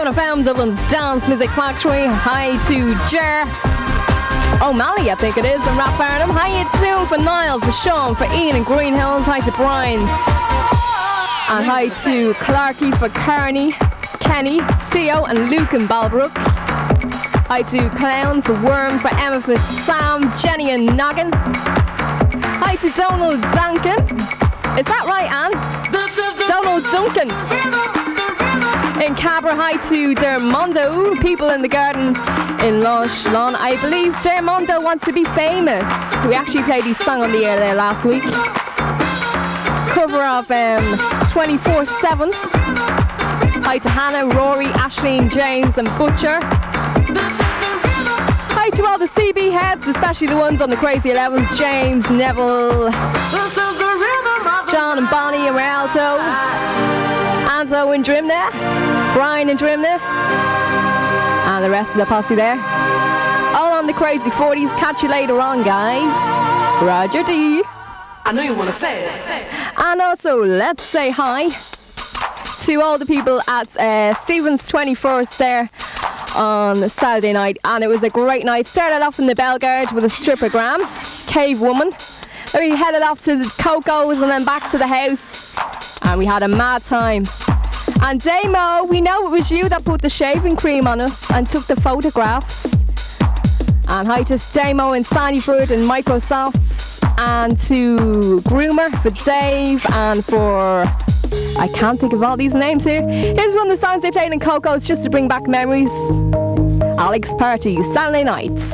107 FM, Dublin's Dance Music Factory. Hi to Jer O'Malley, I think it is, and Rap Barnum. How you doing for Niall, for Sean, for Ian in Greenhills. Hi to Brian. And hi to Clarky, for Kearney, Kenny, Theo and Luke in Balbrook. Hi to Clown, for Worm, for Emma, for Sam, Jenny and Noggin. Hi to Donald Duncan. Is that right, Anne? Donald Duncan. In Cabra, hi to Dermondo, people in the garden in Loch Lawn. I believe Dermondo wants to be famous. We actually played his song on the air there last week. Cover of 24/7. Hi to Hannah, Rory, Ashleen, James and Butcher. Hi to all the CB heads, especially the ones on the Crazy 11s. James, Neville, John and Bonnie and Rialto. Anzo in Drimnagh, Brian in Drimnagh, and the rest of the posse there. All on the Crazy 40s. Catch you later on, guys. Roger D. I know you want to say it. And also, let's say hi to all the people at Stephen's 21st there on Saturday night. And it was a great night. Started off in the Bellegarde with a strippergram, Cave Woman. Then we headed off to the Coco's and then back to the house. And we had a mad time. And Damo, we know it was you that put the shaving cream on us and took the photographs. And hi to Damo and Sandyford and Microsoft. And to Groomer, for Dave, and for... I can't think of all these names here. Here's one of the songs they played in Coco's just to bring back memories. Alex Party, Saturday Nights.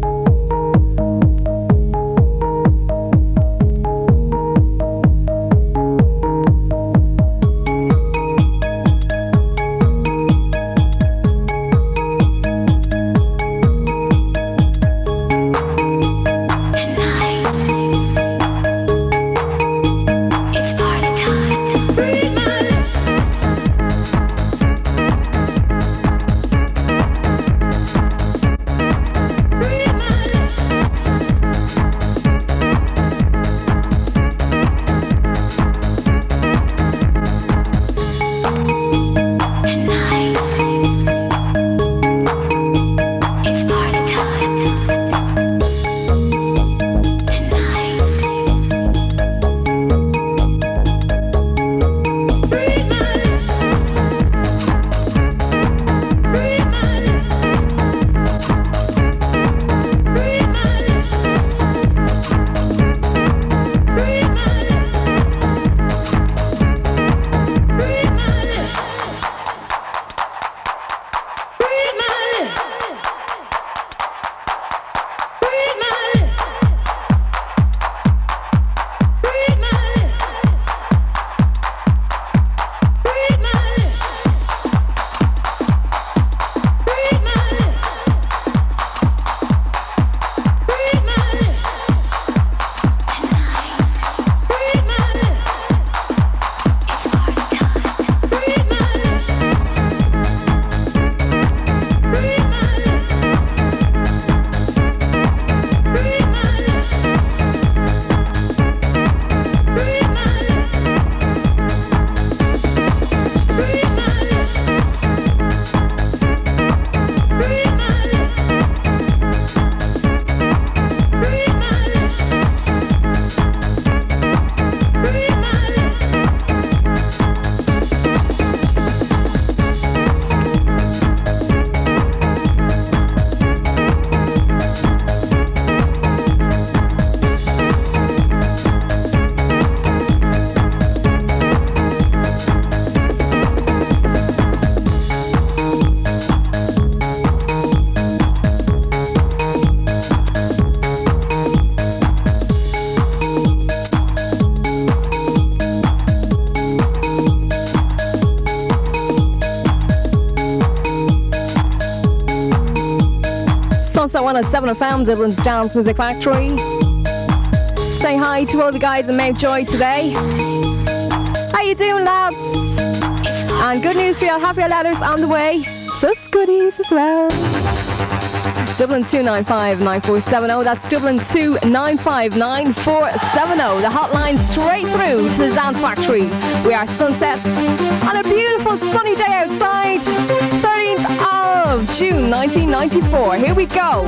Sunset 107 FM, Dublin's Dance Music Factory. Say hi to all the guys in Mountjoy today. How you doing, lads? And good news for you, I'll have your letters on the way. Plus goodies as well. Dublin 295 9470. That's Dublin 295 9470. The hotline straight through to the Dance Factory. We are Sunsets on a beautiful sunny day outside. 13th of June 1994. Here we go.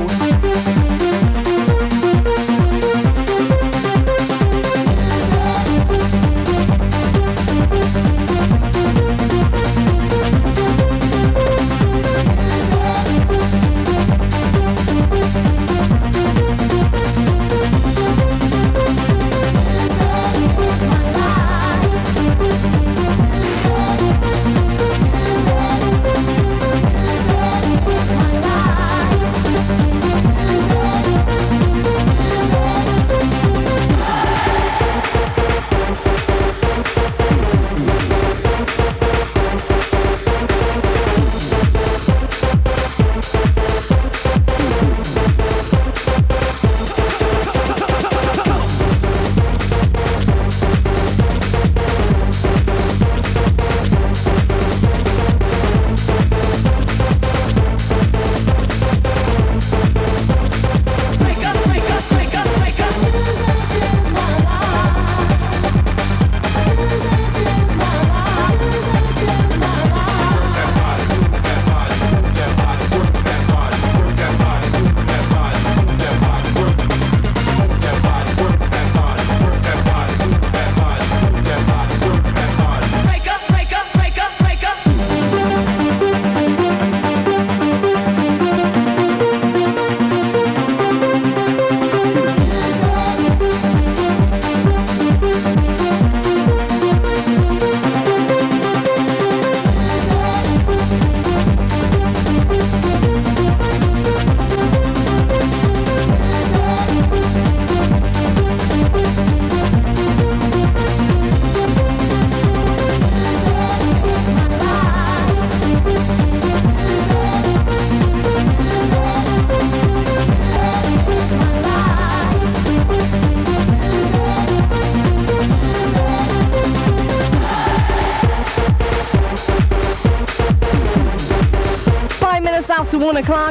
After 1 o'clock.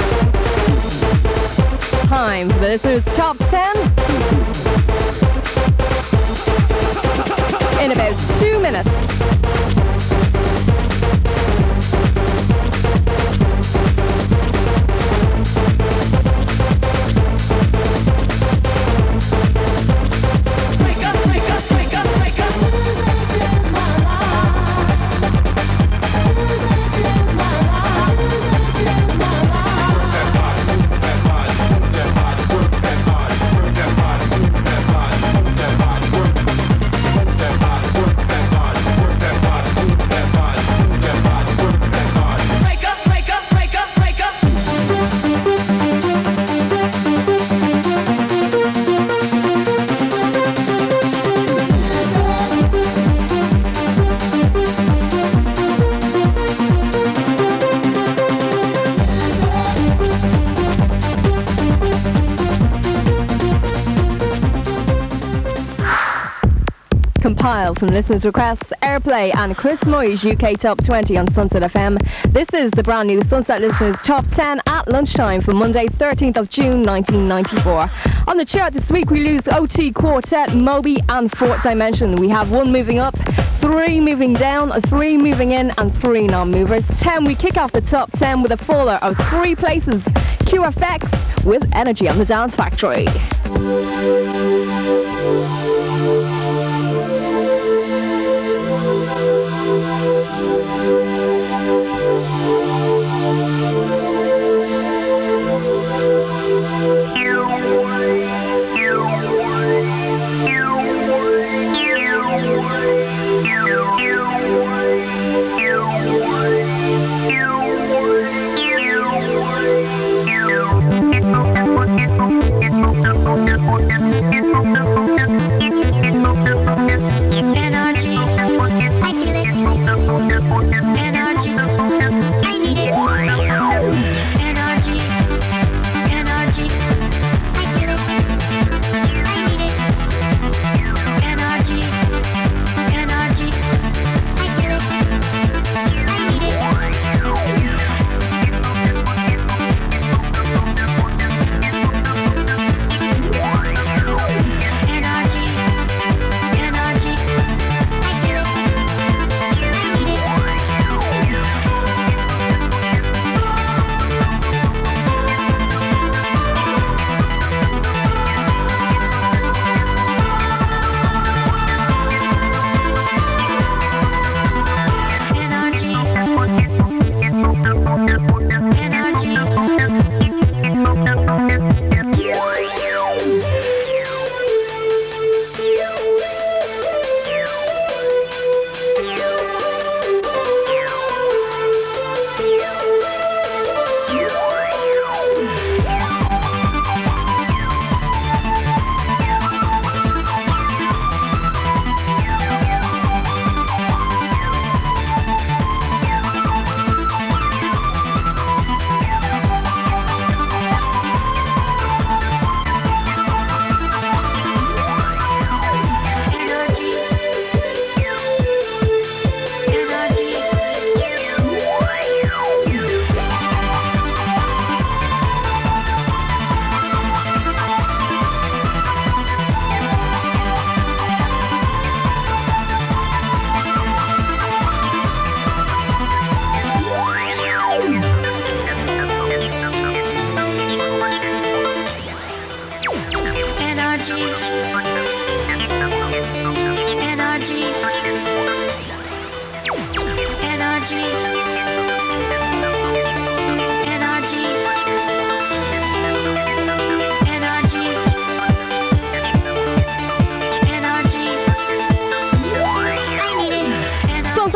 Time for the listeners' top 10 in about 2 minutes. Compiled from listeners' requests, Airplay and Chris Moy's UK Top 20 on Sunset FM. This is the brand new Sunset Listeners Top 10 at lunchtime for Monday, 13th of June 1994. On the chart this week we lose OT Quartet, Moby and Fourth Dimension. We have 1 moving up, 3 moving down, 3 moving in and 3 non-movers. 10, we kick off the top 10 with a faller of 3 places. QFX with Energy on the Dance Factory.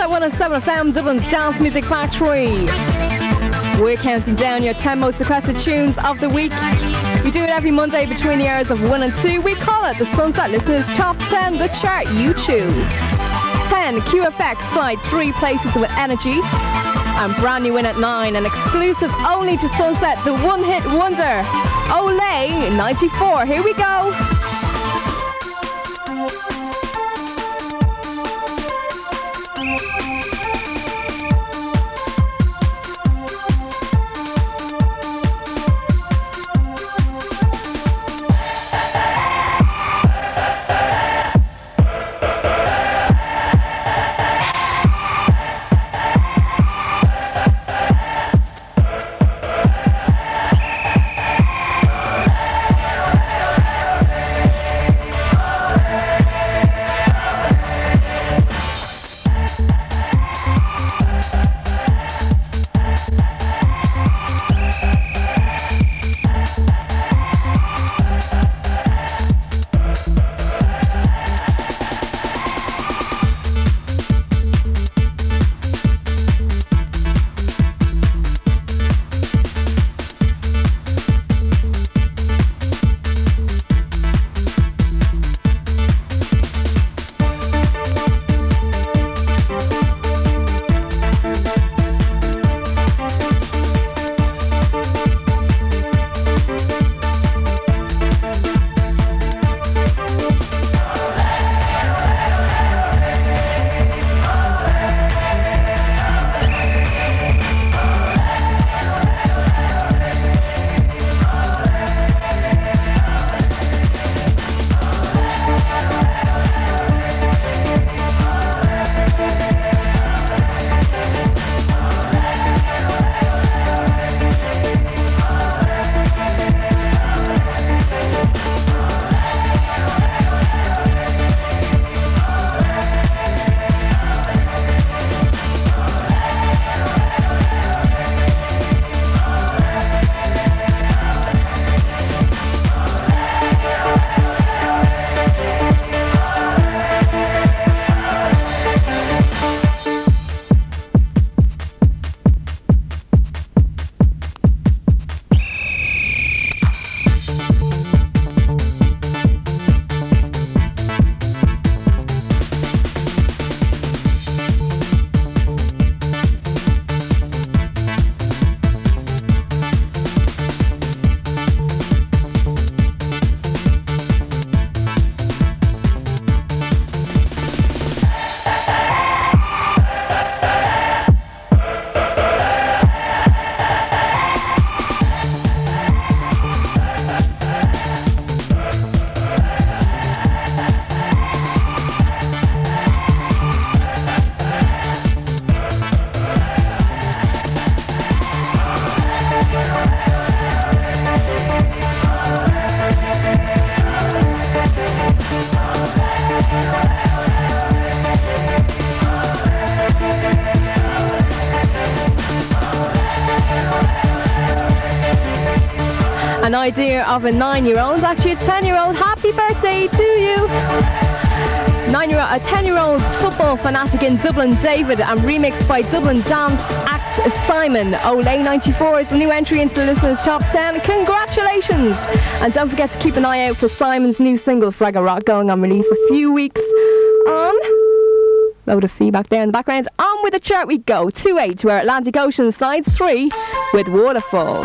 107 FM, Dublin's Dance Music Factory. We're counting down your 10 most requested tunes of the week. We do it every Monday between the hours of 1 and 2. We call it the Sunset Listeners Top 10, the chart you choose. 10, QFX slide 3 places with Energy. And brand new in at 9, an exclusive only to Sunset, the one-hit wonder, Olay 94. Here we go. An idea of a 9-year-old, actually a 10-year-old. Happy birthday to you. A 10-year-old football fanatic in Dublin, David, and remixed by Dublin dance act Simon. Olay 94 is the new entry into the listeners' top 10. Congratulations! And don't forget to keep an eye out for Simon's new single, Fragga Rock, going on release a few weeks on. Load of feedback there in the background. On with the chart we go. 2-8 to our Atlantic Ocean slides 3 with Waterfall.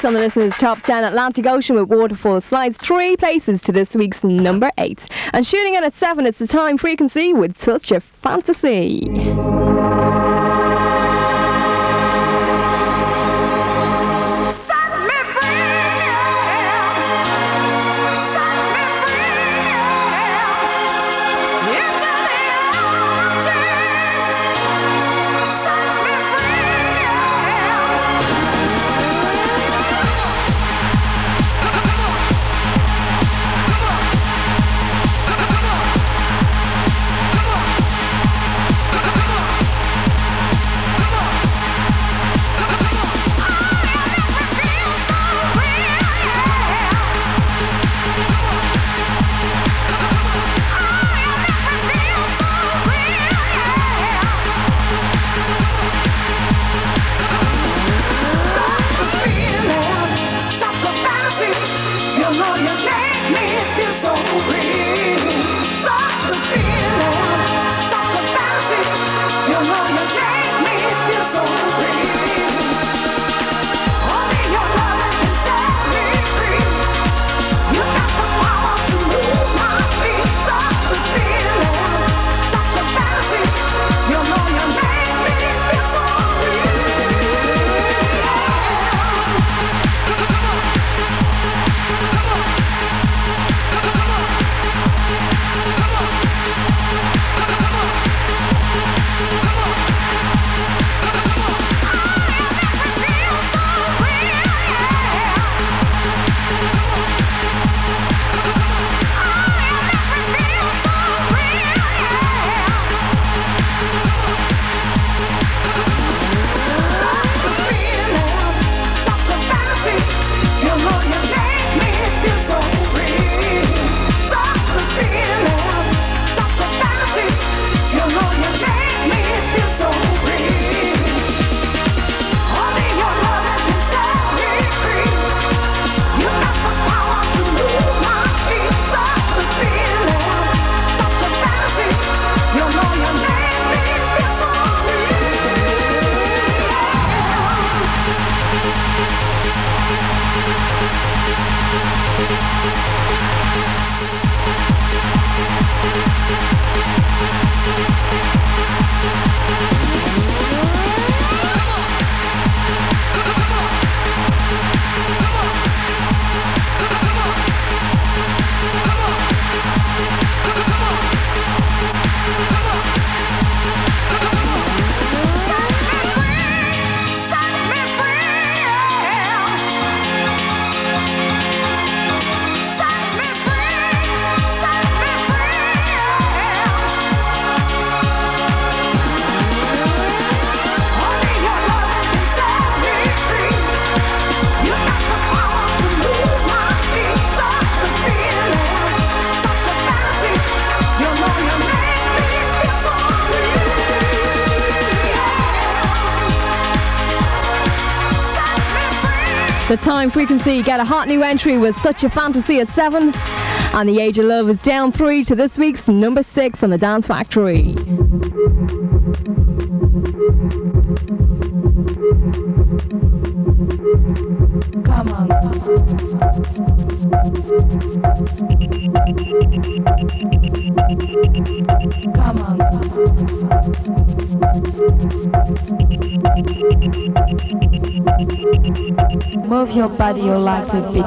on the listeners' top 10, Atlantic Ocean with Waterfall slides 3 places to this week's number 8. And shooting in at 7, it's the Time Frequency with Such a Fantasy. The Time Frequency get a hot new entry with Such a Fantasy at 7. And The Age of Love is down 3 to this week's number 6 on the Dance Factory. Come on. Come on. Move your body, your legs a bit.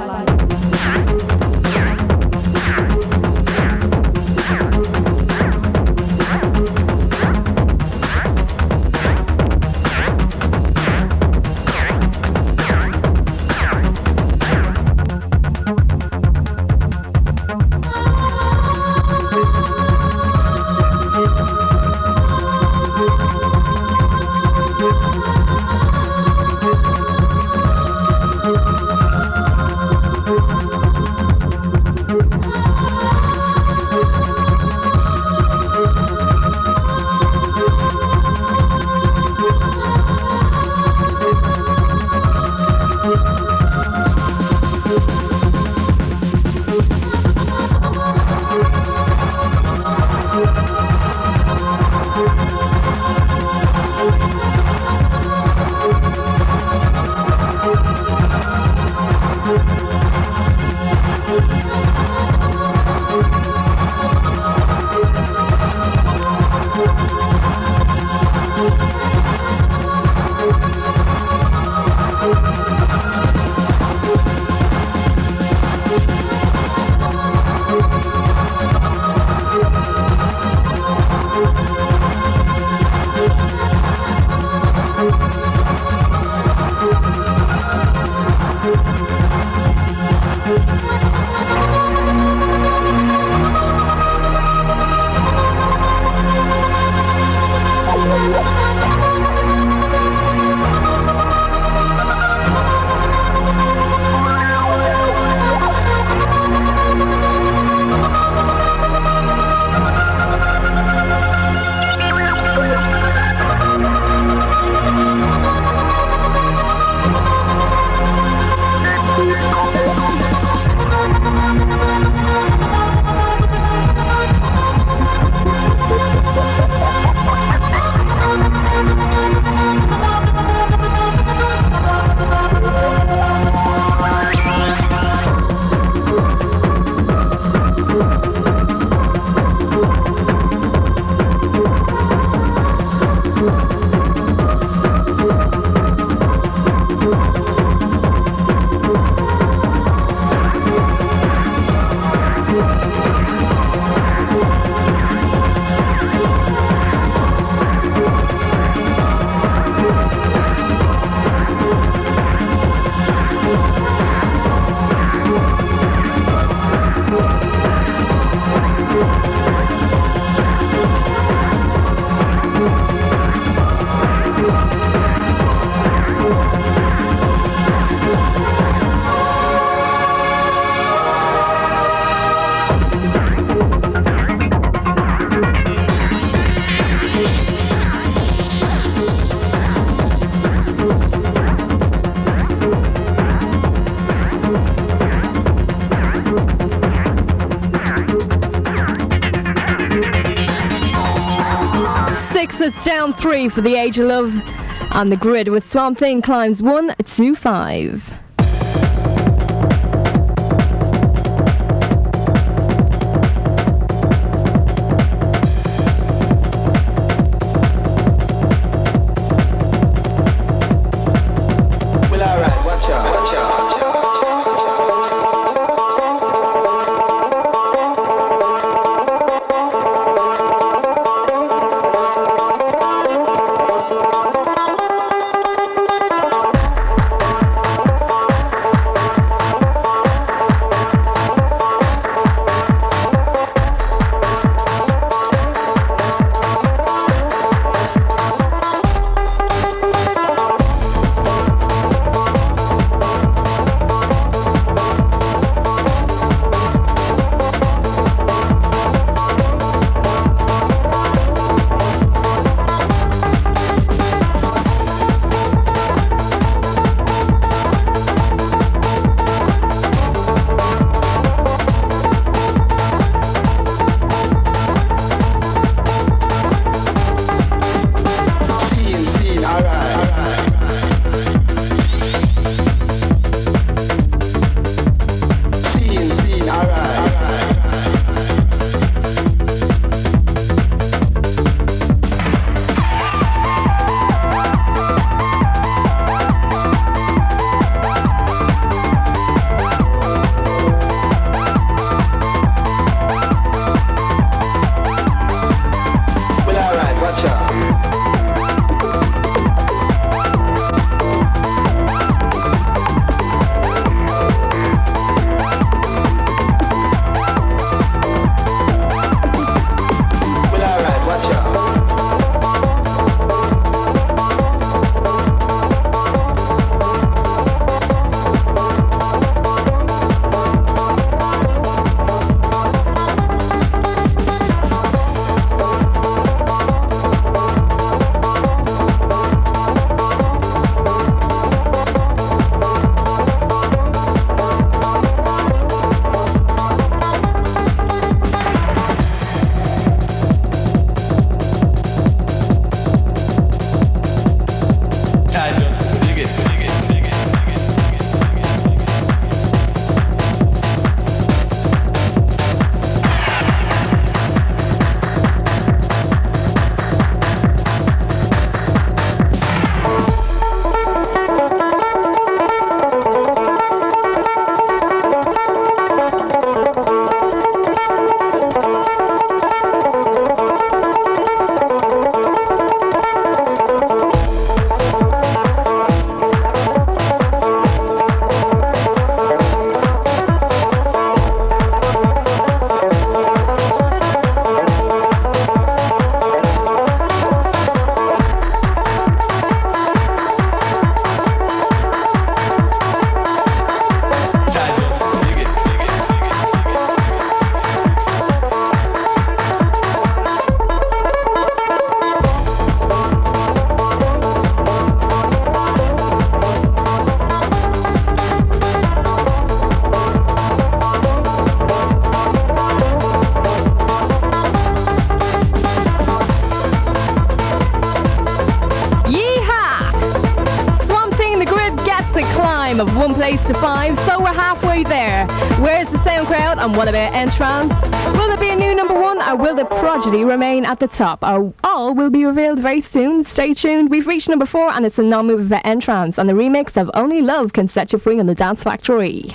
6, it's down 3 for The Age of Love. On the grid with Swamp Thing climbs 1 to 5. Of 1 place to 5, so we're halfway there. Where's the sound crowd and what about N-Trance? Will there be a new number 1 or will the prodigy remain at the top? All will be revealed very soon. Stay tuned. We've reached number 4 and it's a non-move of N-Trance and the remix of Only Love Can Set You Free on the Dance Factory.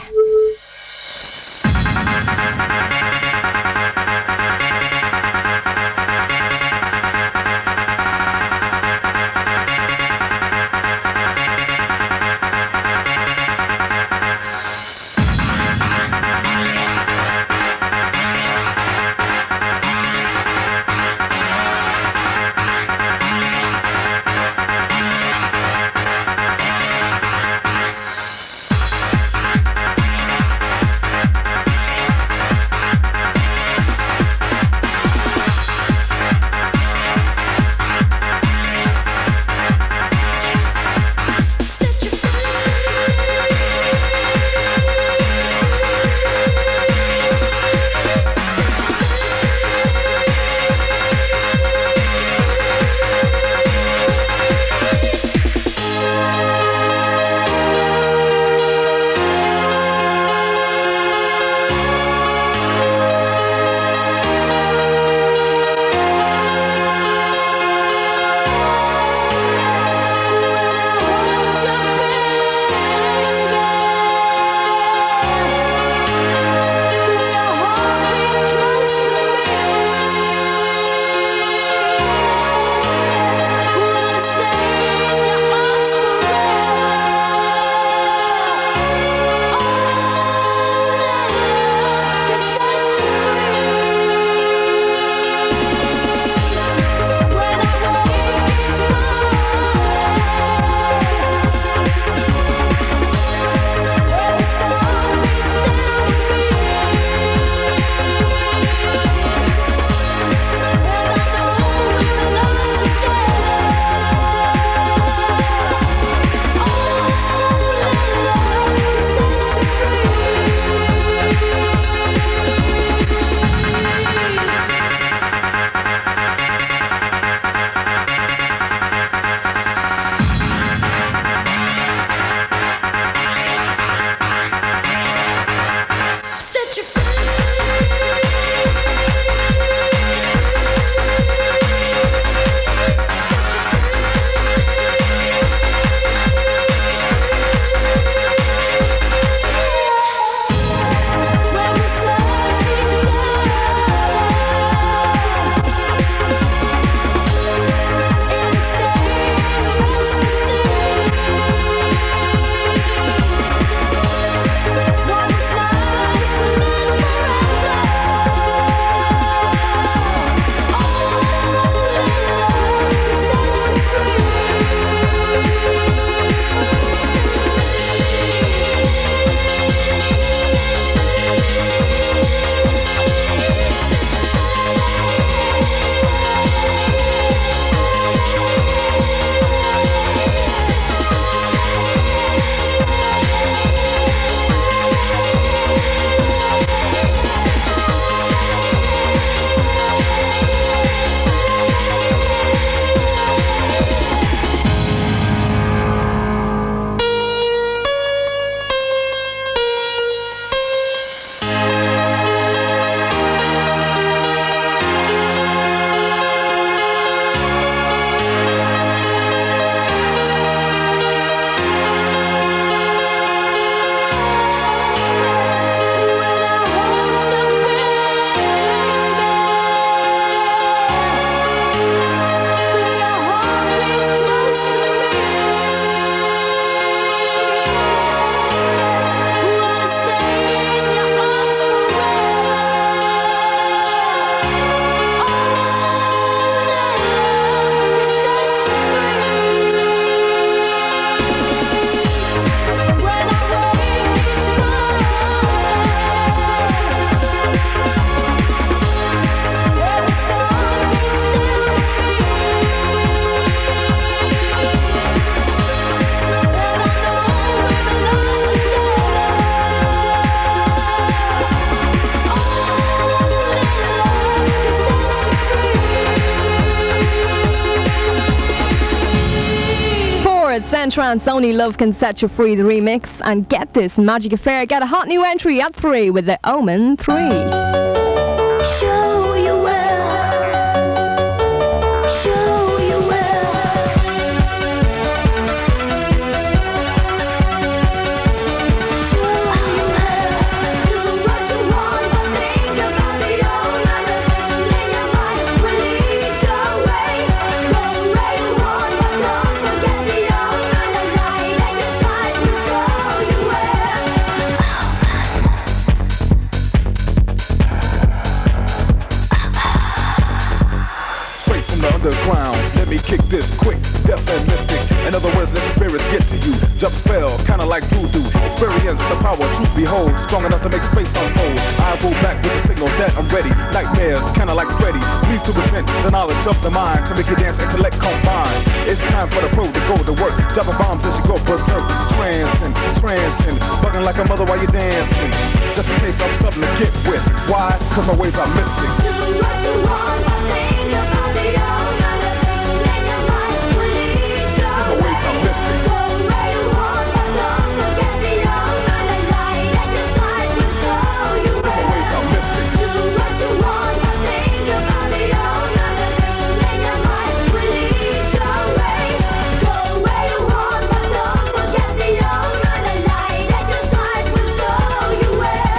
4, it's Centrance, Only Love Can Set You Free, the remix. And get this, Magic Affair get a hot new entry at 3 with the Omen 3. Show you well. Show you well. Show you well. Do what you want, but think about the old motivation in your mind will lead your way. Go where you want, but don't forget the old man of light at your side will show you well. Straight from the underground, let me kick this quick, deaf and mystic. In other words, let the spirits get to you. Jump spell, kinda like voodoo. Experience the power, truth behold, strong enough to make space unfold. Eyes roll back with the signal that I'm ready. Nightmares, kinda like Freddy. Please to present the knowledge of the mind to make your dance intellect combine. It's time for the pro to go to work, dropping bombs as you go berserk. Trancing, bugging like a mother while you're dancing. Just in case I'm something to get with. Why? Cause my ways are mystic. Do what you want, but think about the old motivation in your mind will lead your My ways are mystic. Go where you want, but don't forget the old man of light at your side will show you My well. ways are mystic. Do what you want, but think about the old motivation in your mind will lead your way. Go where you want, but don't forget the old man of light at your side will show you well.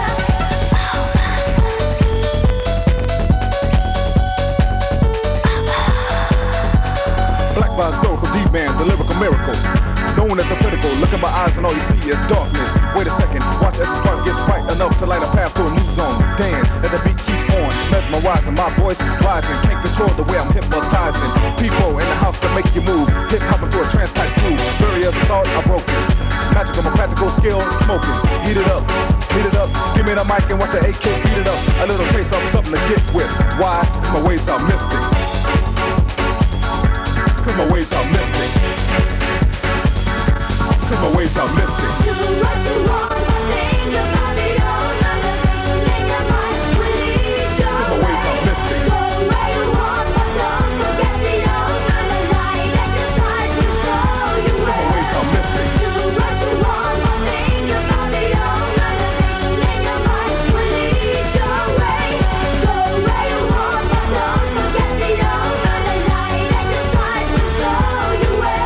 Black by historical D-man, the lyrical miracle. Known as the critical, look in my eyes and all you see is darkness. Wait a second, watch as the spark gets bright enough to light a path to a new zone. Dance as the beat keeps on, mesmerizing, my voice rising. Can't control the way I'm hypnotizing. People in the house that make you move, hip hop into a trance type groove. Barriers thought are broken. Magical, my practical skill, smoking. Heat it up, give me the mic and watch the AK beat it up. A little taste of something to get with. Why? My ways are mystic. Cause my ways are mystic. Cause my ways are mystic. Do what you want, but think about the old motivation in your mind will lead your My ways are mystic. Go where you want, but don't forget the old man of light at your side will show you My well. ways are mystic. Do what you want, but think about the old motivation in your mind will lead your way. Go where you want, but don't forget the old man of light at your side will show you well.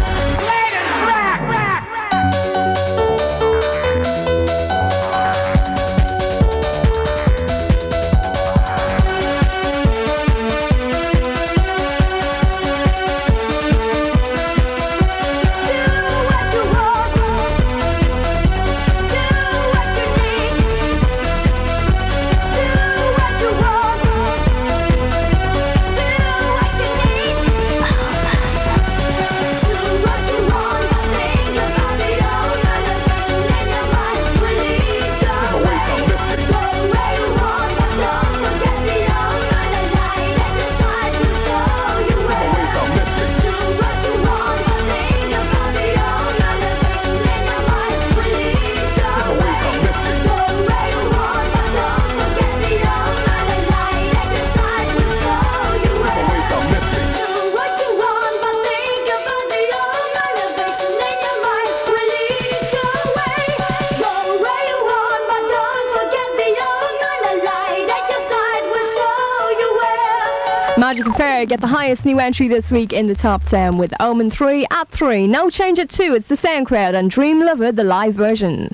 Magic Affair get the highest new entry this week in the top 10 with Omen 3 at 3. No change at 2, it's the SoundCrowd and Dream Lover, the live version.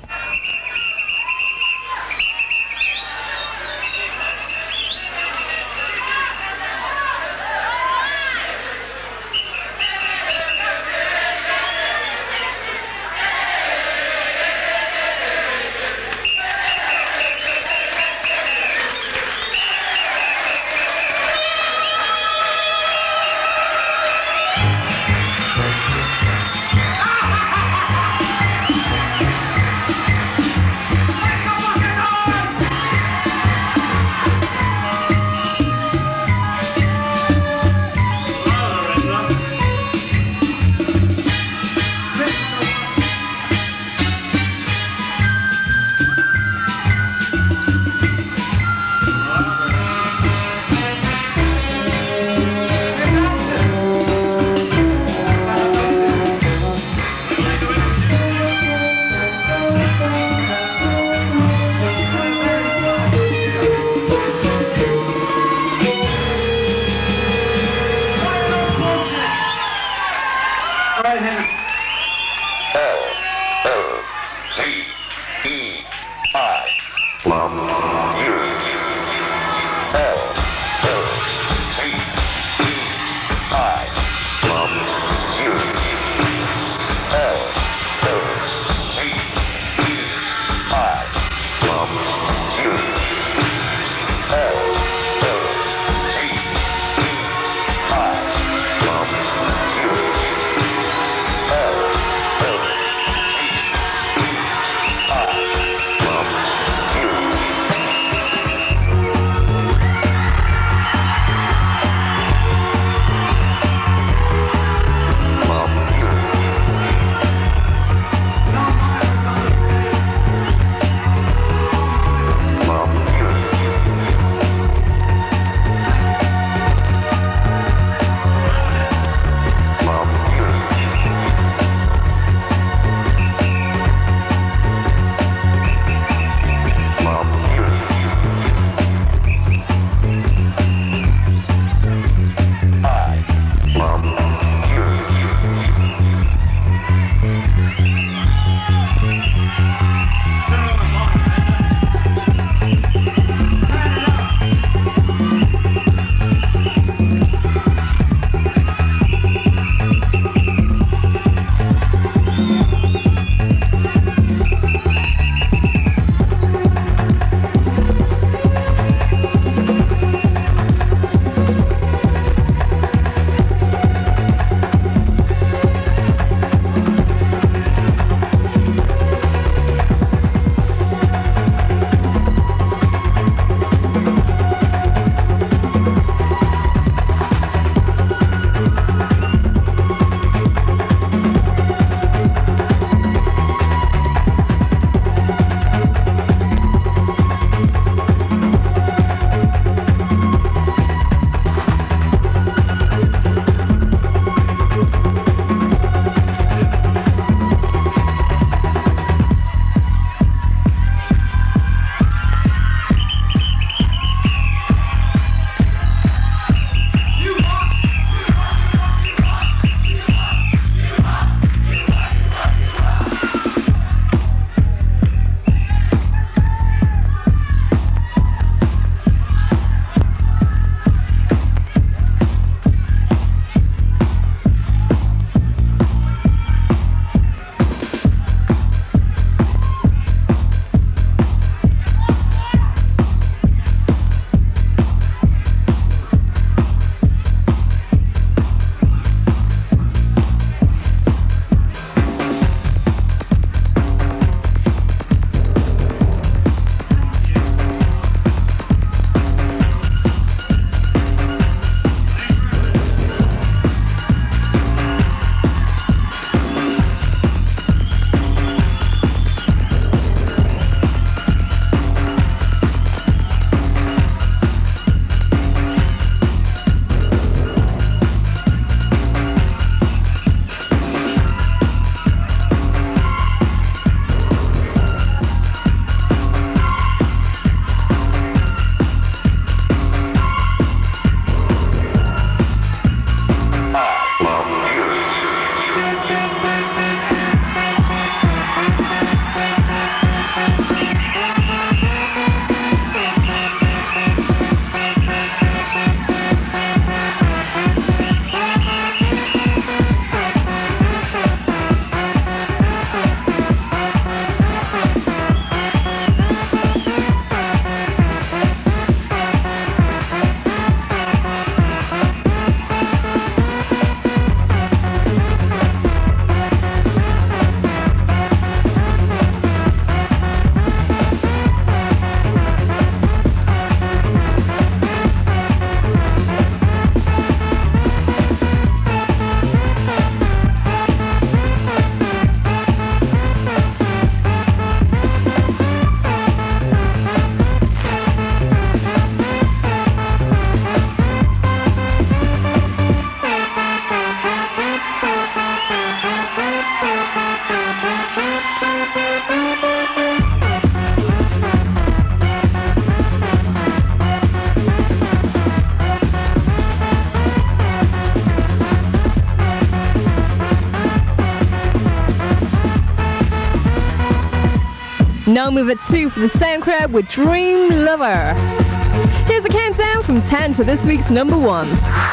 Now move at 2 for the SoundCrowd with Dream Lover. Here's a countdown from 10 to this week's number 1.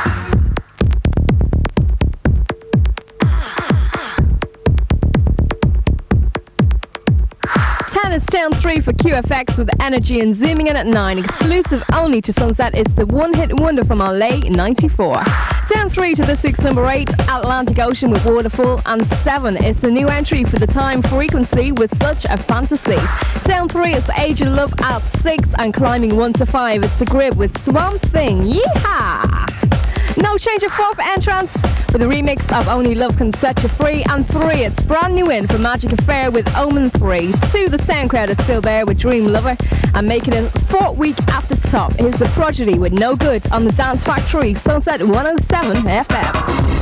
10 is down 3 for QFX with Energy, and zooming in at 9, exclusive only to Sunset, it's the one-hit wonder from LA in 94. Down 3 to this week's number 8, Atlantic Ocean with Waterfall, and 7, it's the new entry for the Time Frequency with Such a Fantasy. Down 3, it's Age of Love at 6, and climbing 1 to 5, it's The Grib with Swamp Thing. Yeehaw! No change of 4 for Entrance with a remix of Only Love Can Set You Free, and 3, it's brand new in for Magic Affair with Omen 3. 2, the SoundCrowd is still there with Dream Lover, and making it 4th week at the top is The Prodigy with No Good on the Dance Factory, Sunset 107 FM.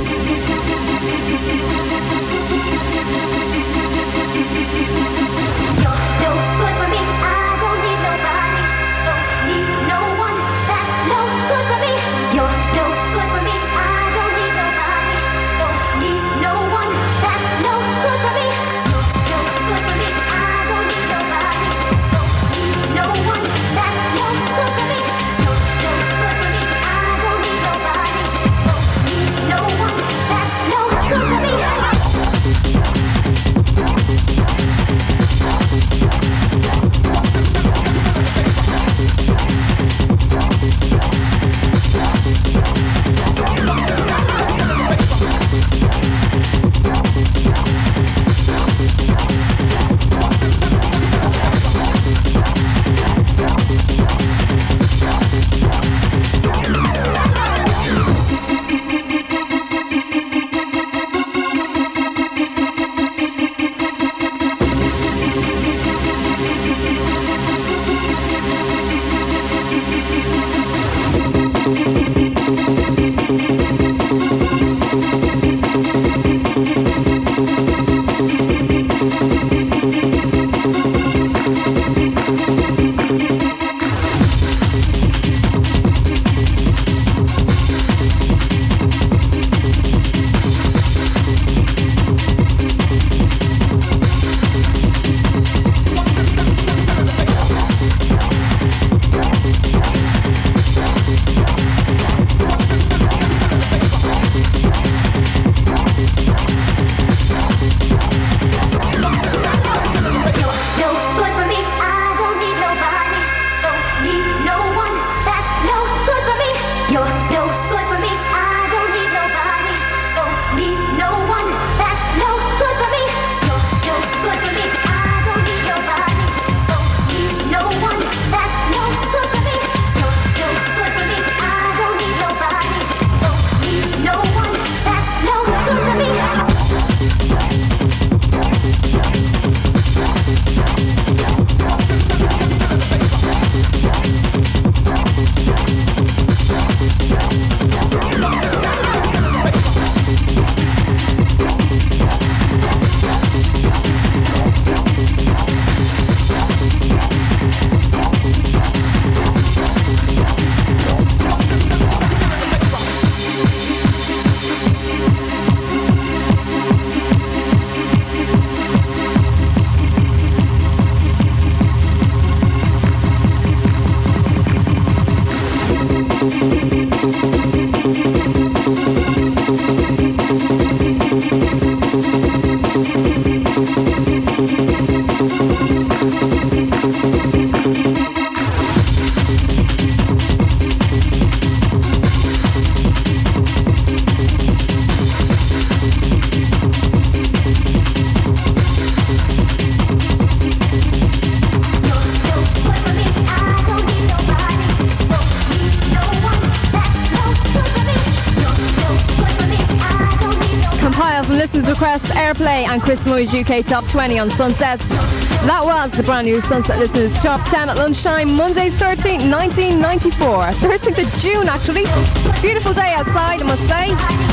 Listeners' requests, Airplay and Chris Moy's UK Top 20 on Sunset. That was the brand new Sunset Listeners Top 10 at lunchtime, Monday 13th, 1994. 13th of June, actually. Beautiful day outside, I must say.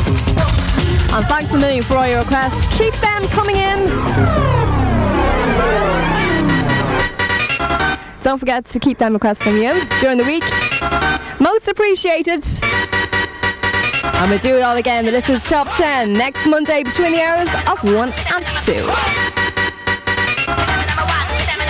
And thanks a million for all your requests. Keep them coming in. Don't forget to keep them requests coming in during the week. Most appreciated. And we'll do it all again, the Listeners' Top 10, next Monday between the hours of 1 and 2.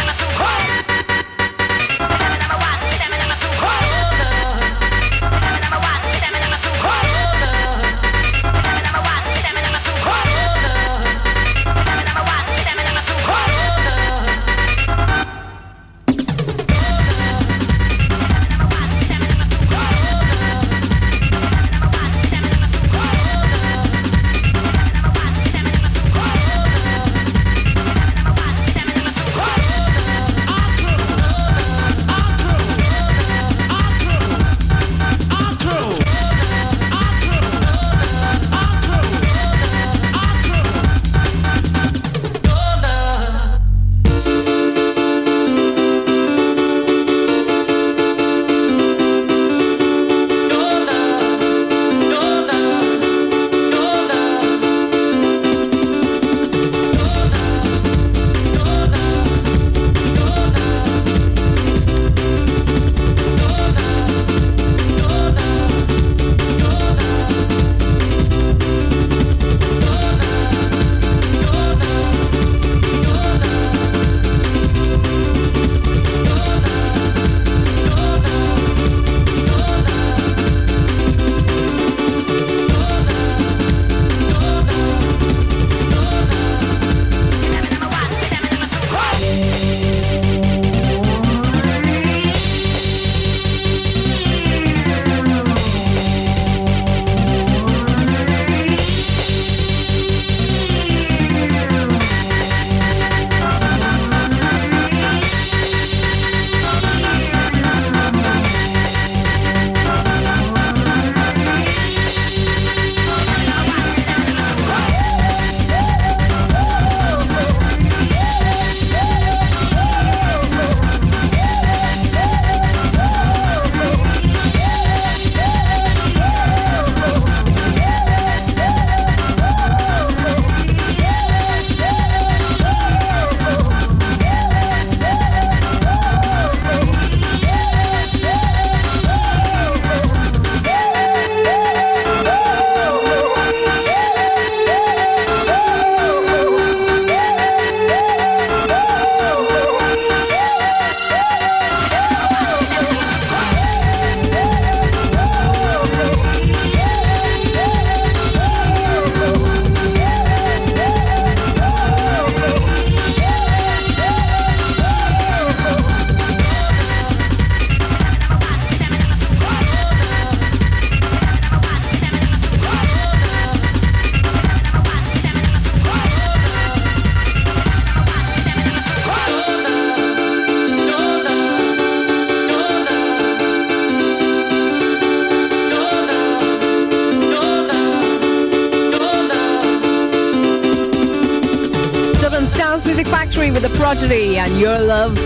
Dance Music Factory with The Prodigy and Your Love.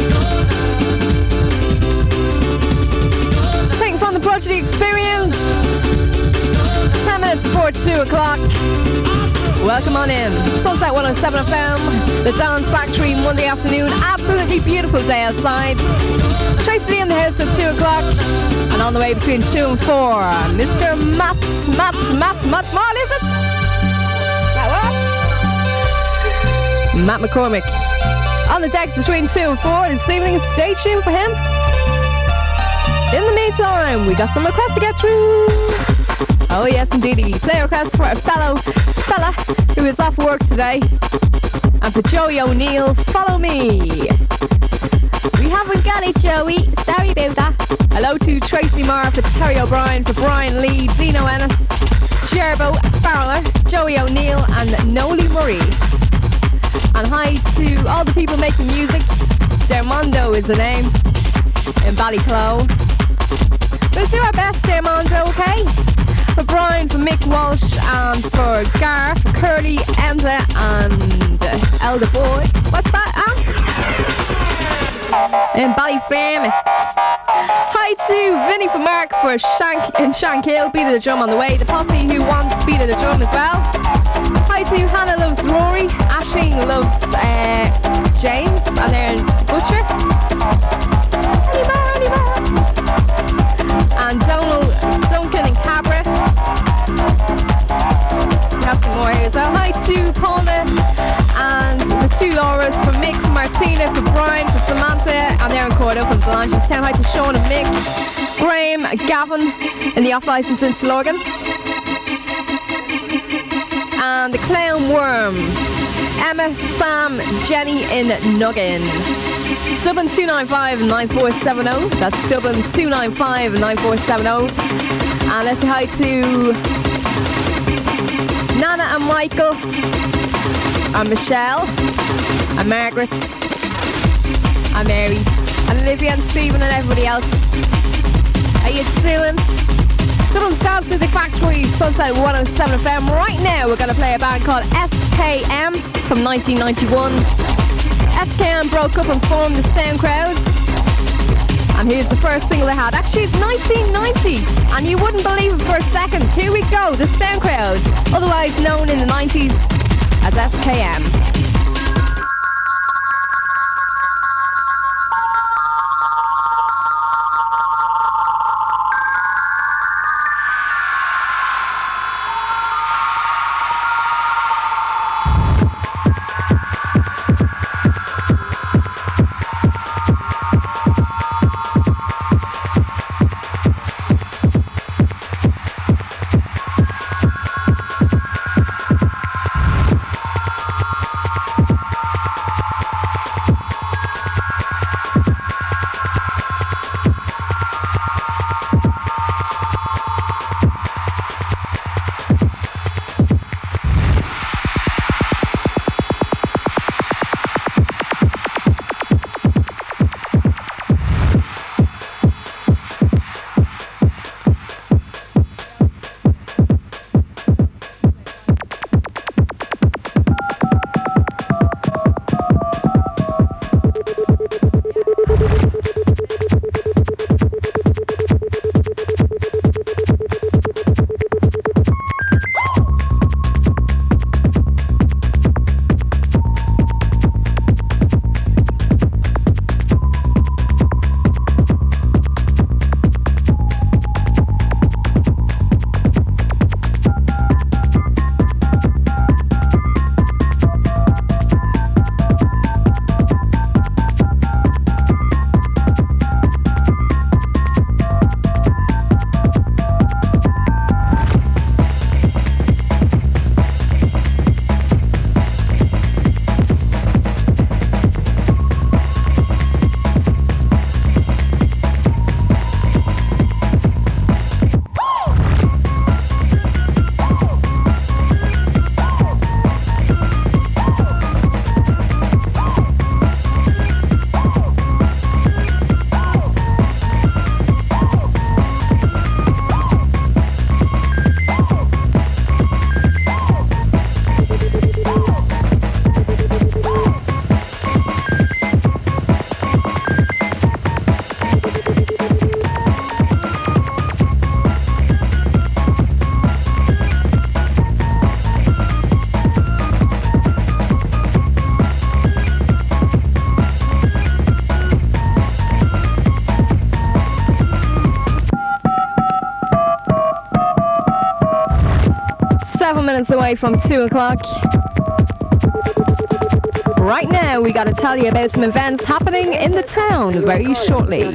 Taking from The Prodigy Experience. 10 minutes before 2 o'clock. Welcome on in. Sunset 107 FM, The Dance Factory, Monday afternoon. Absolutely beautiful day outside. Tracy in the house at 2 o'clock. And on the way between 2 and 4, Mr. Matt Mall, is it? Matt McCormick. On the decks between 2 and 4 this evening. Stay tuned for him. In the meantime, we got some requests to get through. Oh yes, indeed. Play requests for a fella who is off work today. And for Joey O'Neill, Follow Me. We haven't got it, Joey. Sorry about that. Hello to Tracy Marr, for Terry O'Brien, for Brian Lee, Dino Ennis, Gerbo Farrell, Joey O'Neill, and Noli Murray. And hi to all the people making music. Dermondo is the name in Ballyclough. We'll do our best, Dermondo, okay? For Brian, for Mick Walsh, and for Gar, for Curly, Enda, and Elder Boy. What's that, in Ballyfermot. Hi to Vinny for Mark, for Shankill, Beat of the Drum on the way. The posse who wants Beat of the Drum as well. Hi to Hannah loves Rory, Ashing loves James, and then Butcher. And Donald, Duncan and Cabra. We have some more here as well. Hi to Paula and the two Lauras, for Mick, for Martina, for Brian, for Samantha, and they're in Cordoba and Blanchestown. Hi to Sean and Mick, Graham, Gavin in the off license in Slorgan. And the Clown Worm, Emma, Sam, Jenny in Nuggin. Dublin 295-9470. That's Dublin 295-9470. And let's say hi to Nana and Michael, and Michelle, and Margaret, and Mary, and Olivia and Stephen and everybody else. How you doing? Dublin's Dance Music Factory, Sunset 107 FM. Right now we're going to play a band called SKM from 1991. SKM broke up and formed the Sound Crowds. And here's the first single they had. Actually, it's 1990. And you wouldn't believe it for a second. Here we go, the Sound Crowds, otherwise known in the 90s as SKM. 7 minutes away from 2 o'clock. Right now, we got to tell you about some events happening in the town very shortly.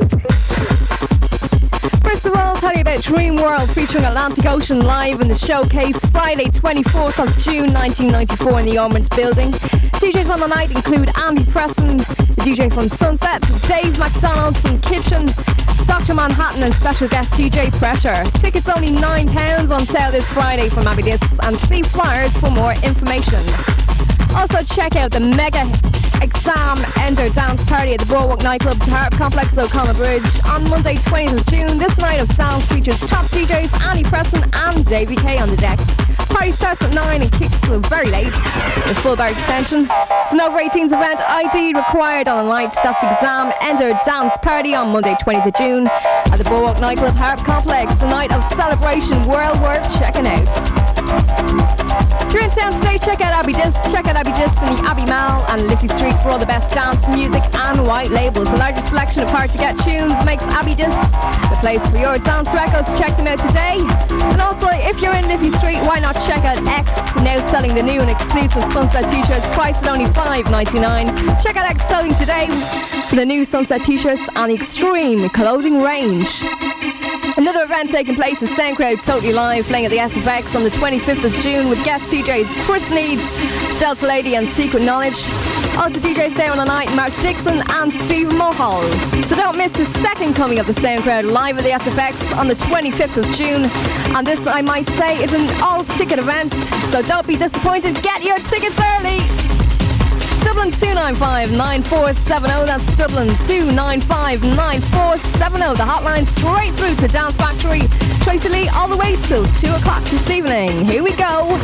First of all, tell you about Dream World featuring Atlantic Ocean live in the showcase Friday 24th of June 1994 in the Ormond building. DJs on the night include Andy Preston, the DJ from Sunset, Dave McDonald from Kitchen, Dr. Manhattan and special guest DJ Pressure. Tickets only £9 on sale this Friday from Abbey Discs, and see flyers for more information. Also check out the mega exam ender dance party at the Boardwalk Nightclub's Harp Complex O'Connell Bridge on Monday 20th of June. This night of dance features top DJs Andy Preston and Davey K on the deck. Party starts at 9 and kicks till very late with full bar extension. It's an over 18s event, ID required on the night. That's the exam ender dance party on Monday 20th of June at the Boardwalk Nightclub Harp Complex. A night of celebration, well worth checking out. If you're in town today, check out Abbey Disc. Check out Abbey Disc in the Abbey Mall and Liffey Street for all the best dance music and white labels. The largest selection of hard-to-get tunes makes Abbey Disc the place for your dance records. Check them out today. And also, if you're in Liffey Street, why not check out X, now selling the new and exclusive Sunset t-shirts priced at only $5.99. Check out X Clothing today for the new Sunset t-shirts and the Extreme clothing range. Another event taking place is SoundCloud Totally Live, playing at the SFX on the 25th of June with guest DJs Chris Needs, Delta Lady and Secret Knowledge. Also DJs there on the night, Mark Dixon and Steve Mulhall. So don't miss the second coming of the SoundCloud Live at the SFX on the 25th of June. And this, I might say, is an all-ticket event, so don't be disappointed. Get your tickets early! Dublin 295-9470, that's Dublin 295-9470. The hotline straight through to Dance Factory. Tracy Lee all the way till 2 o'clock this evening. Here we go.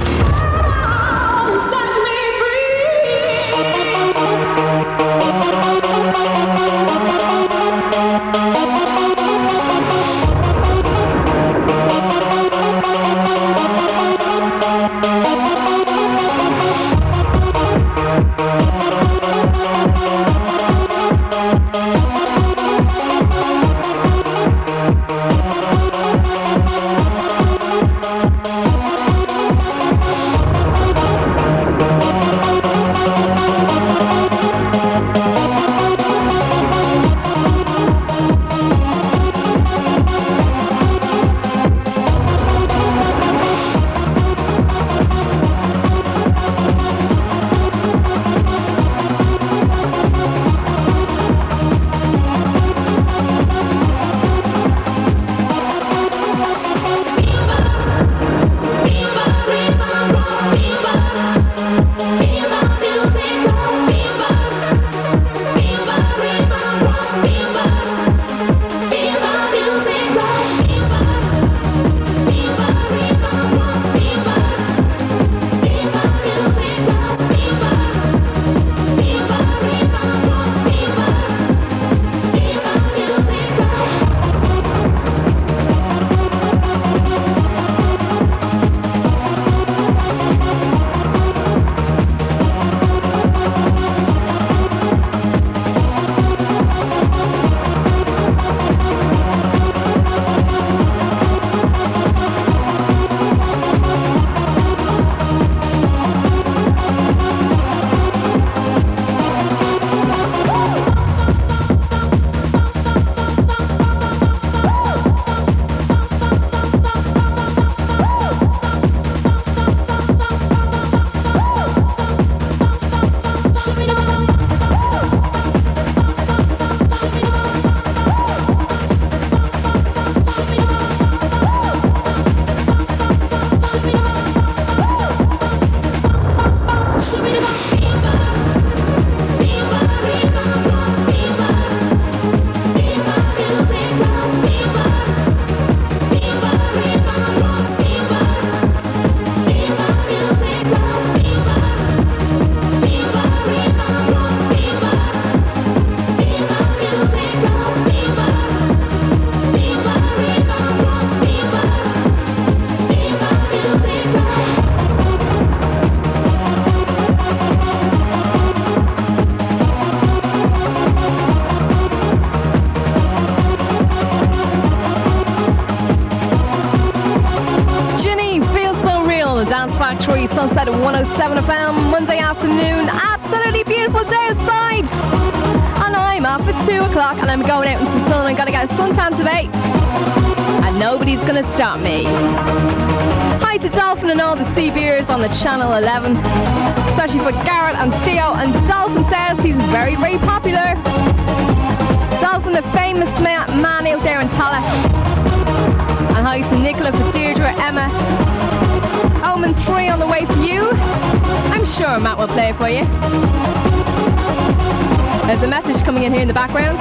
Dance Factory, sunset at 107 FM, Monday afternoon. Absolutely beautiful day outside. And I'm up at 2 o'clock and I'm going out into the sun. I'm going to get a suntan today. And nobody's going to stop me. Hi to Dolphin and all the sea beers on the Channel 11. Especially for Garrett and Theo. And Dolphin says he's very, very popular. Dolphin, the famous man out there in Tala. And hi to Nicola, for Deirdre, Emma. Omen 3 on the way for you. I'm sure Matt will play it for you. There's a message coming in here in the background.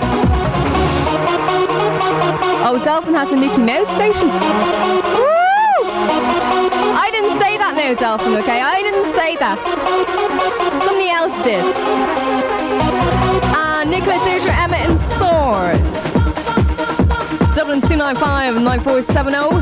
Oh, Dolphin has a Mickey Mouse station. Woo! I didn't say that now, Dolphin, okay? I didn't say that. Somebody else did. Nicola, Deirdre, Emma and Swords. Dublin 295-9470.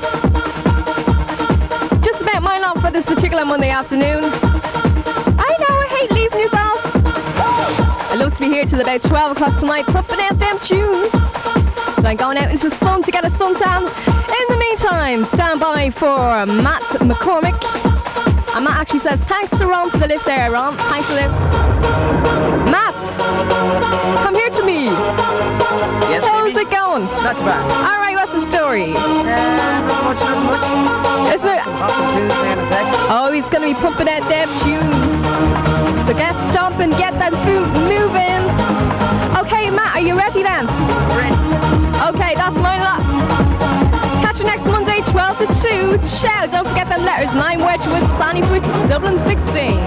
Just about my lot for this particular Monday afternoon. I know, I hate leaving yourself. I'd love to be here till about 12 o'clock tonight, pumping out them tunes. But I'm going out into the sun to get a suntan. In the meantime, stand by for Matt McCormick. And Matt actually says, thanks to Ron for the lift there, Ron. Thanks for the lift. Matt, come here to me. Yes, how's baby? it going? Not too bad. All right, what's the story? Not much. Isn't it? Some hopping tunes there in a sec. Oh, he's going to be pumping out them tunes. So get stomping, get that foot moving. Okay, Matt, are you ready then? Ready. Okay, that's my lot. Catch you next Monday, 12 to 2. Ciao. Don't forget them letters. 9 Wedgwood, Sandyfoot, Dublin 16.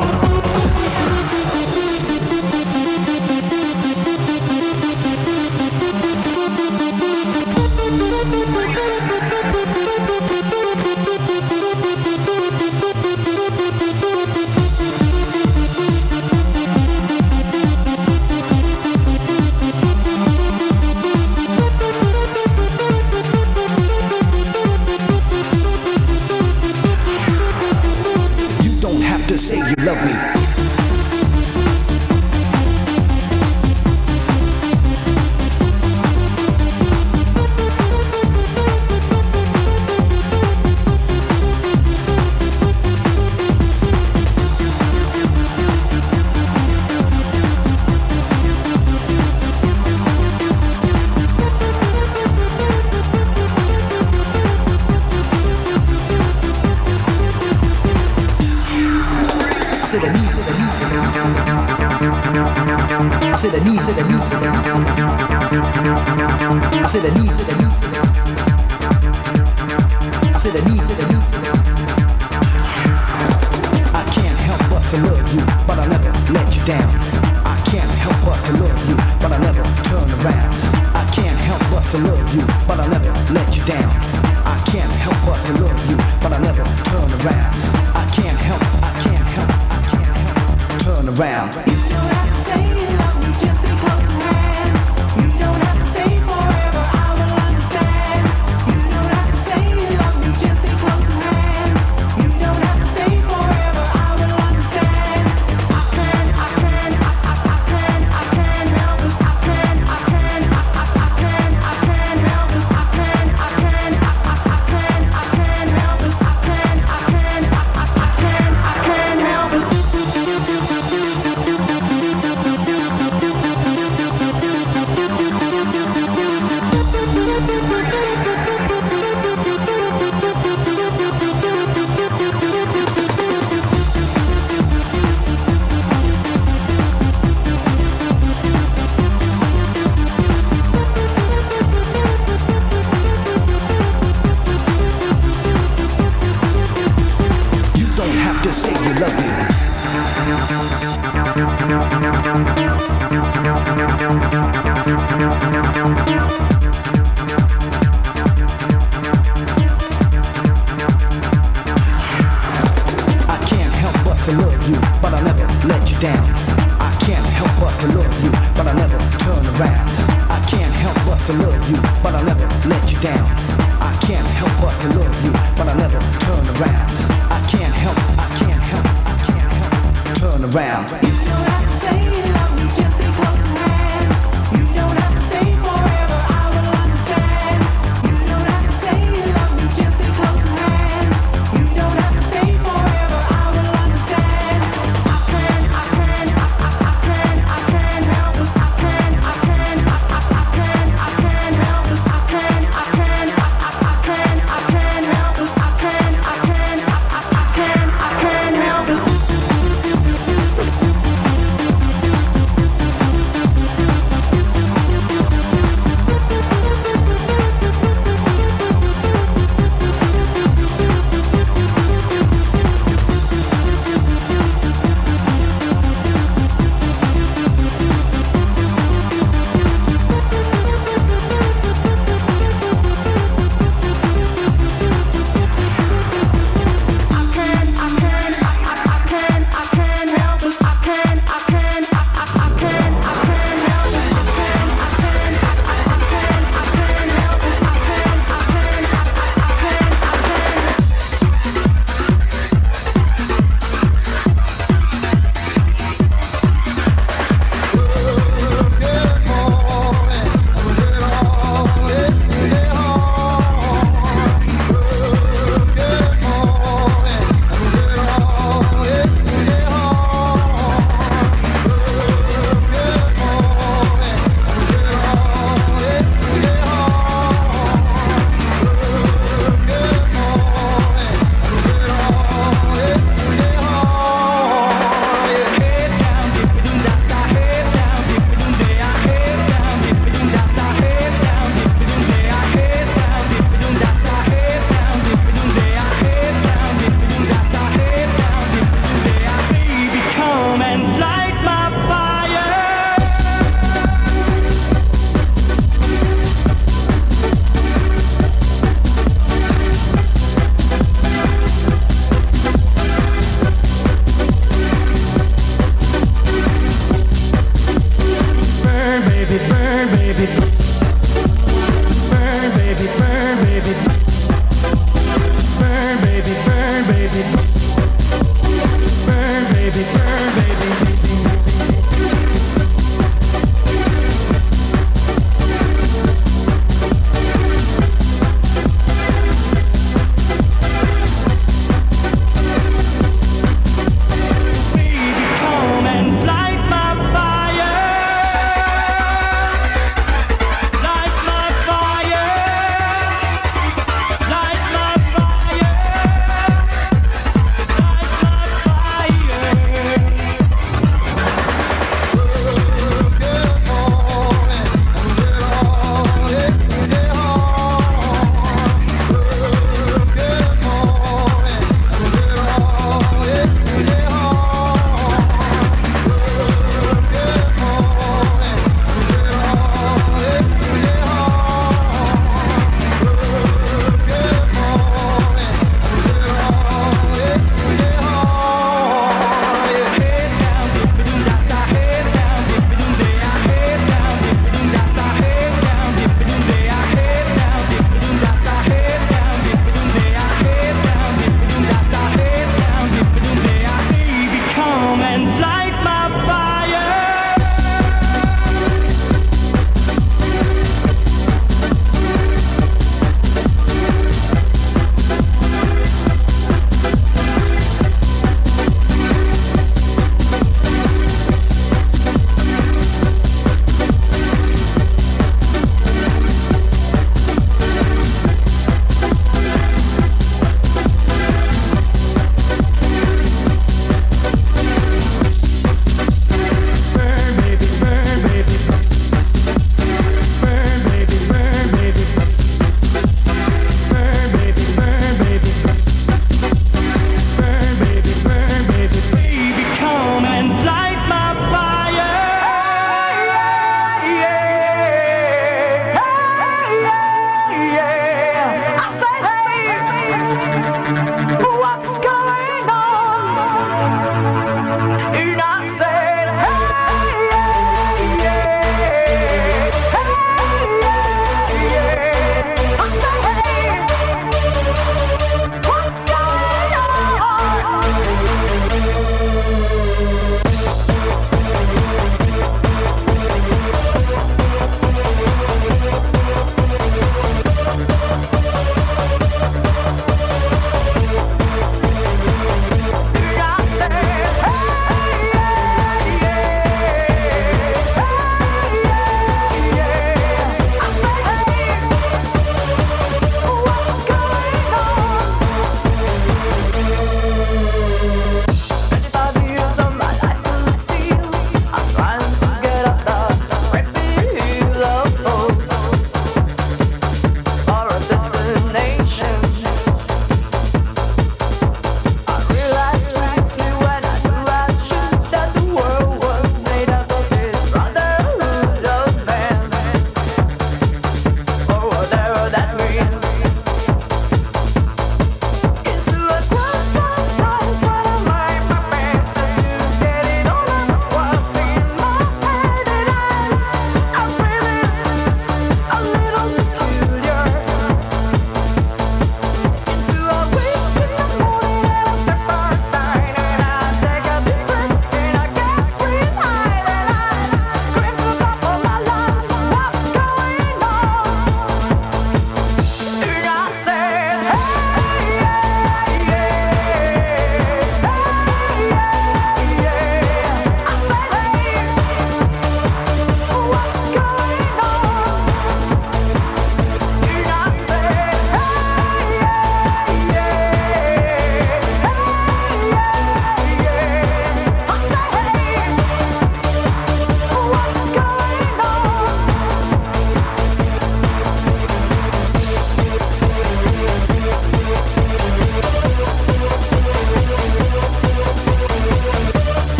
To say you love me.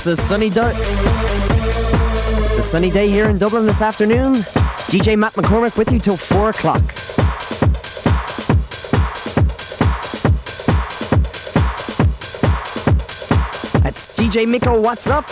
It's a sunny day. It's a sunny day here in Dublin this afternoon. DJ Matt McCormick with you till 4 o'clock. That's DJ Miko, what's up?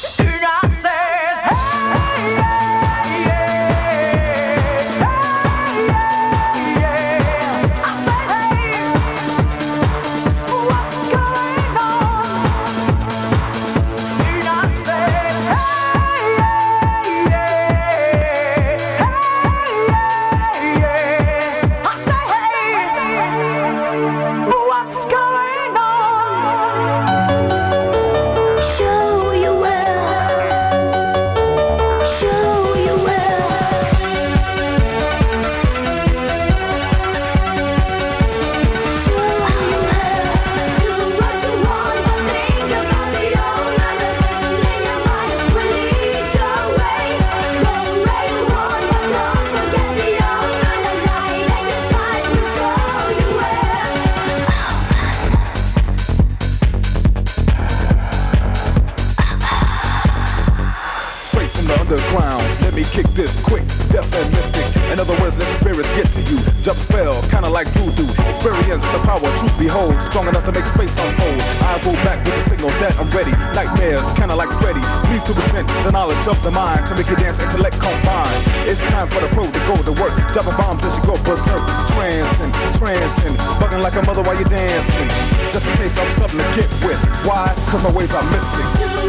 Kick this quick, deaf and mystic. In other words, let spirits get to you. Jump spell, kinda like voodoo. Experience the power, truth behold. Strong enough to make space unfold. Eyes roll back with the signal that I'm ready. Nightmares, kinda like Freddy. Please to present the knowledge of the mind to make your dance intellect combine. It's time for the pro to go to work. Dropping bombs as you go berserk. Trancing, bugging like a mother while you're dancing. Just in case I'm something to get with. Why? Cause my ways are mystic.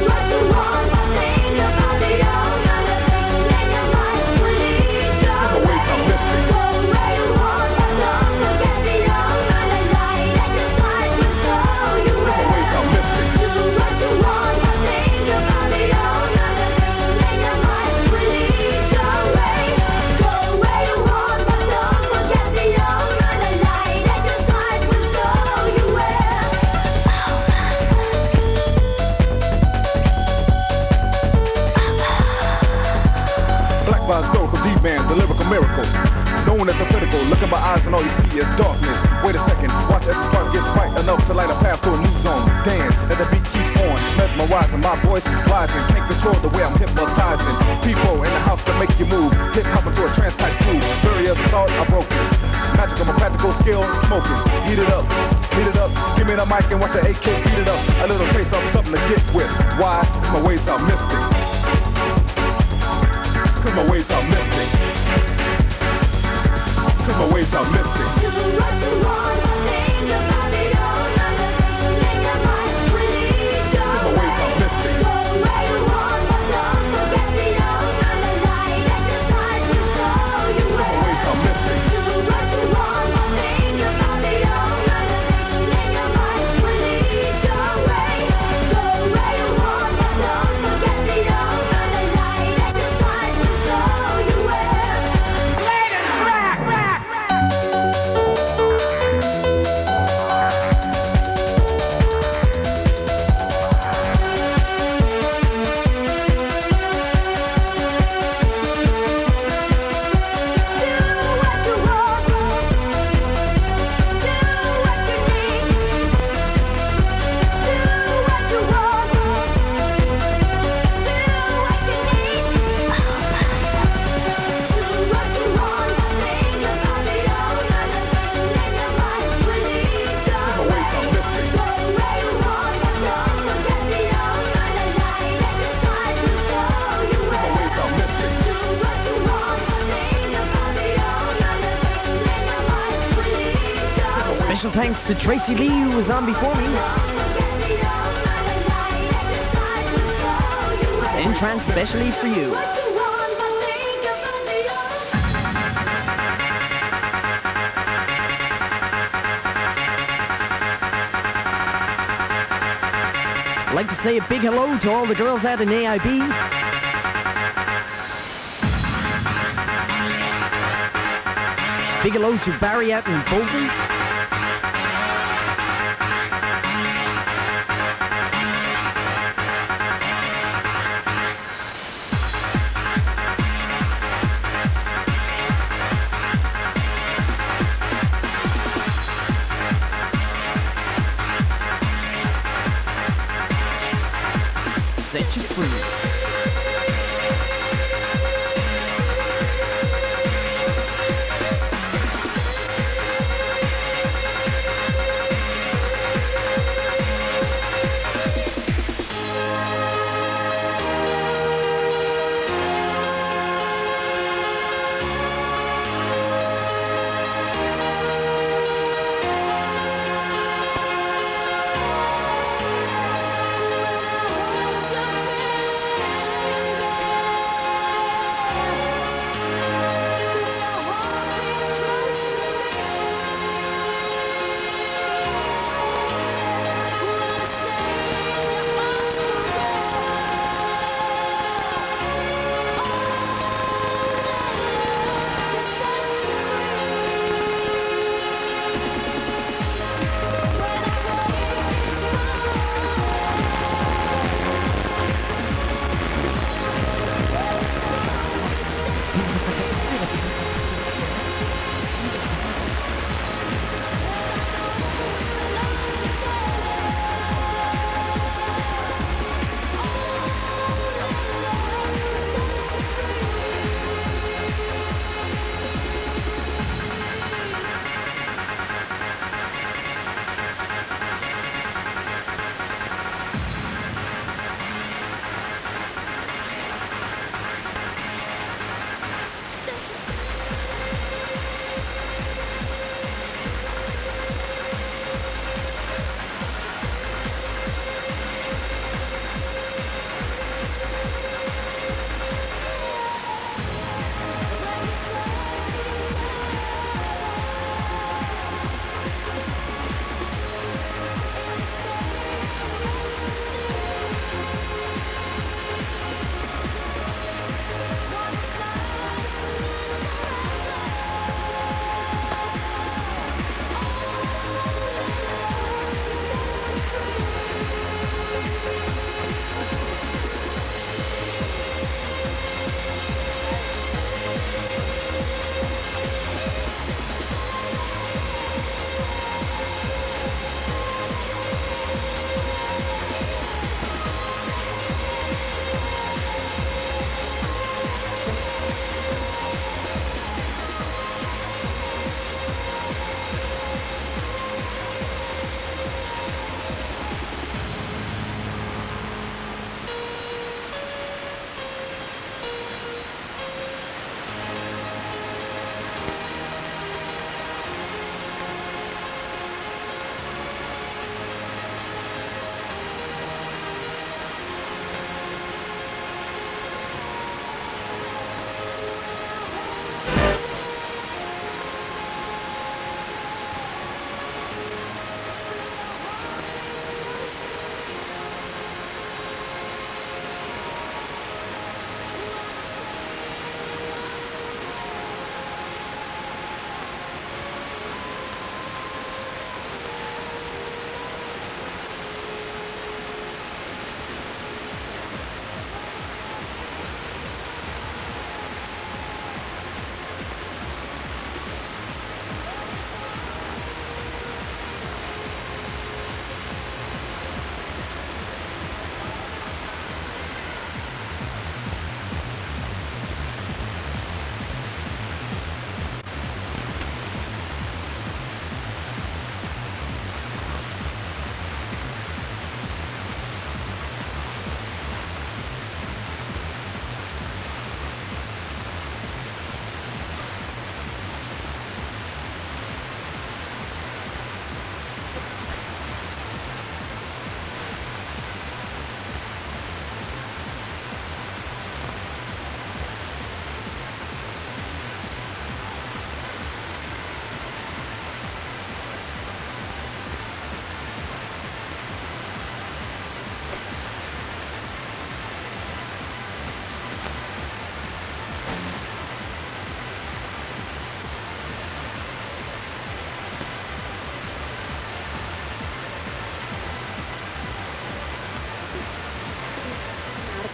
D-Man, the lyrical miracle, known as the critical. Look in my eyes and all you see is darkness. Wait a second, watch as the spark gets bright enough to light a path to a new zone. Dance as the beat keeps on, mesmerizing. My voice is rising, can't control the way I'm hypnotizing. People in the house to make you move, hip hop into a trance type groove. Barriers thought are broken. Magical, my practical skill, smoking. Heat it up, give me the mic and watch the AK beat it up. A little taste of something to get with. Why? My ways are mystic. Cause my ways are mystic. Cause my ways are mystic. Special thanks to Tracy Lee, who was on before me. Entrance specially for you. I'd like to say a big hello to all the girls out in AIB. Big hello to Barry out in Bolton.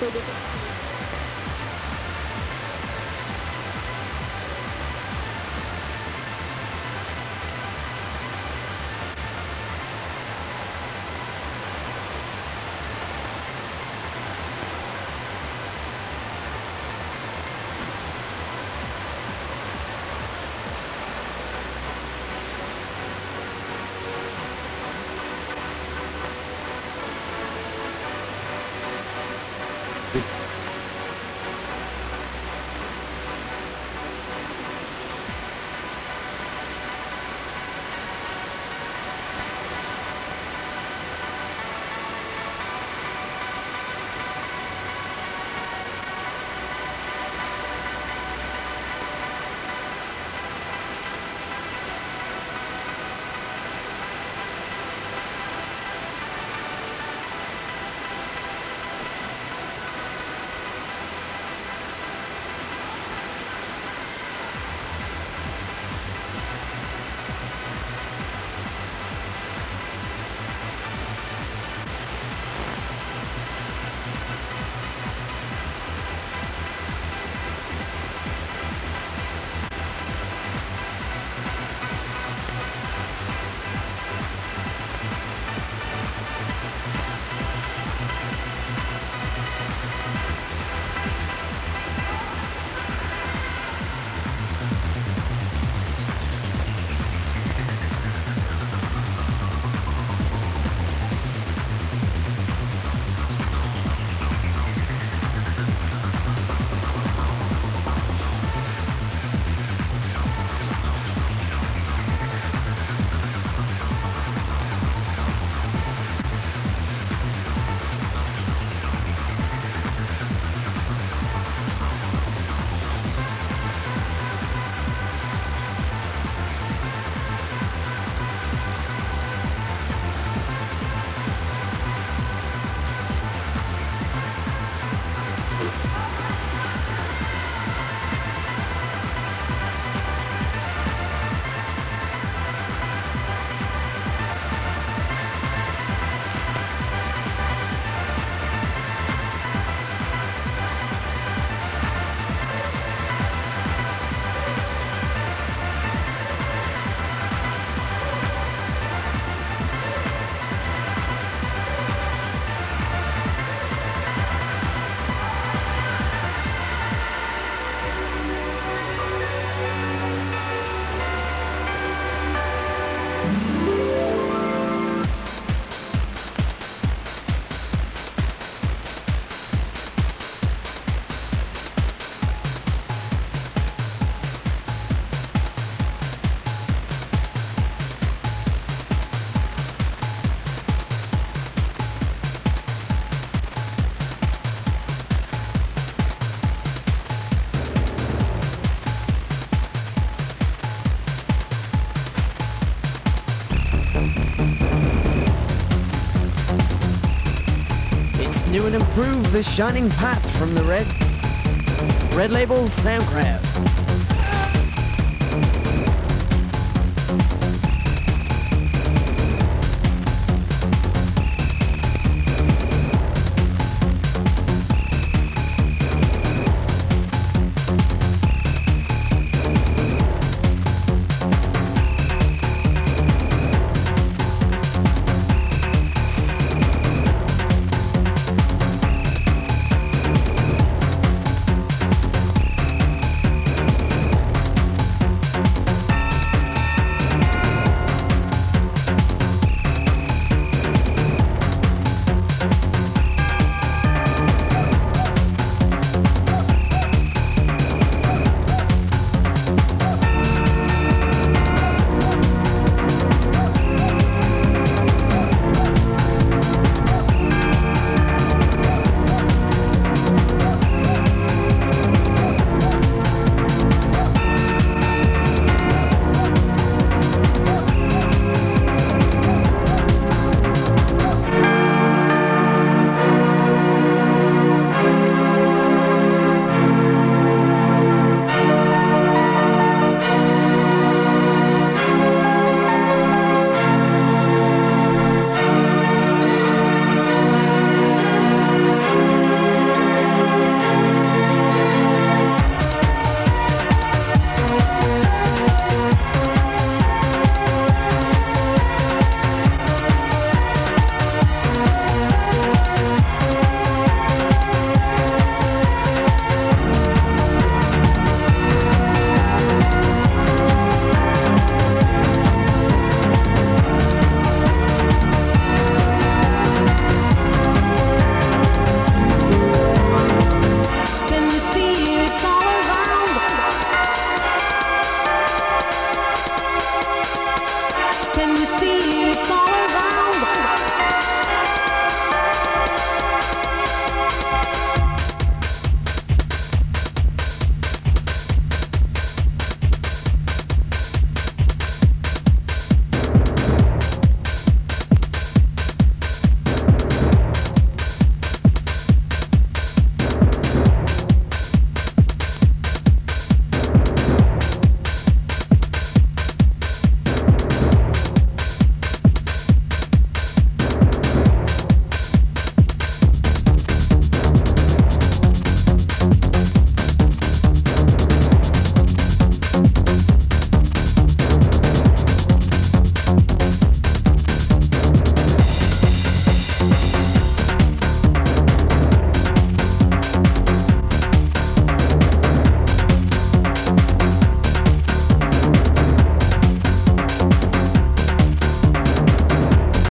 New and improved, The Shining Path from the Red Label Soundcraft.